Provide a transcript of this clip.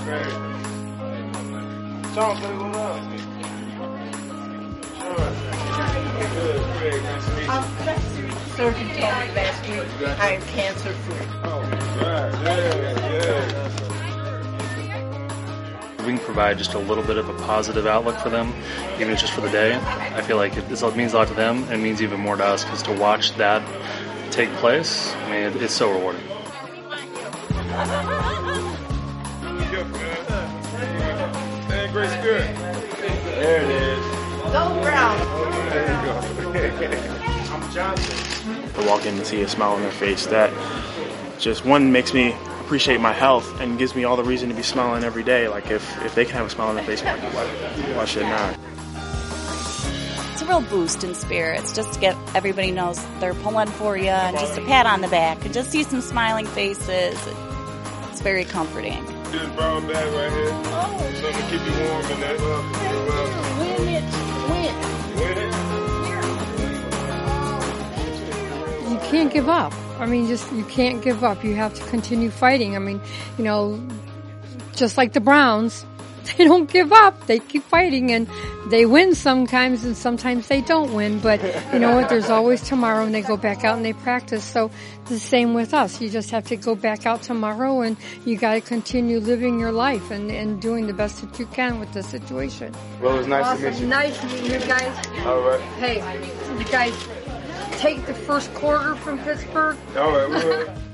Sean, say what up. Good, Greg, nice to meet you. Surgeon told me last week I am cancer free. Oh, right, yeah. We can provide just a little bit of a positive outlook for them, even if it's just for the day. I feel like it means a lot to them, and it means even more to us, because to watch that take place, I mean, it's so rewarding. Hey, Grace, good. There it is. Go Brown. There you go. I'm Johnson. To walk in and see a smile on their face, that just one makes me appreciate my health and gives me all the reason to be smiling every day. Like if they can have a smile on their face, why should not? It's a real boost in spirits just to get everybody knows they're pulling for you, and just a pat on the back and just see some smiling faces. It's very comforting. This brown bag right here. Oh. Something to keep you warm in that. Win it. Win. Win it. You can't give up. I mean, you can't give up. You have to continue fighting. I mean, just like the Browns, they don't give up. They keep fighting, and they win sometimes, and sometimes they don't win. But you know what? There's always tomorrow, and they go back out and they practice. So the same with us. You just have to go back out tomorrow, and you got to continue living your life and doing the best that you can with the situation. Well, it was nice Awesome. to meet you. Nice meeting you guys. All right. Hey, you guys take the first quarter from Pittsburgh. All right, we will.